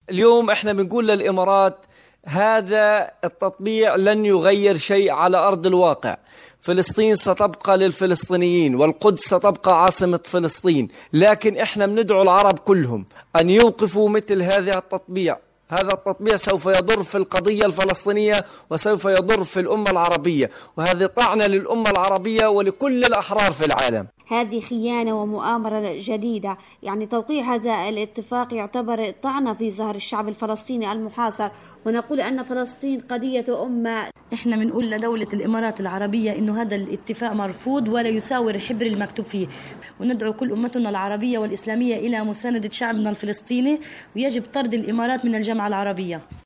اليوم احنا بنقول للإمارات هذا التطبيع لن يغير شيء على أرض الواقع. فلسطين ستبقى للفلسطينيين والقدس ستبقى عاصمة فلسطين، لكن احنا بندعو العرب كلهم أن يوقفوا مثل هذا التطبيع. هذا التطبيع سوف يضر في القضية الفلسطينية وسوف يضر في الأمة العربية، وهذه طعنة للأمة العربية ولكل الأحرار في العالم. هذه خيانة ومؤامرة جديدة، يعني توقيع هذا الاتفاق يعتبر طعنة في ظهر الشعب الفلسطيني المحاصر، ونقول أن فلسطين قضية أمة. احنا بنقول لدولة الإمارات العربية إنه هذا الاتفاق مرفوض ولا يساوي الحبر المكتوب فيه، وندعو كل أمتنا العربية والإسلامية إلى مساندة شعبنا الفلسطيني، ويجب طرد الإمارات من الجامعة العربية.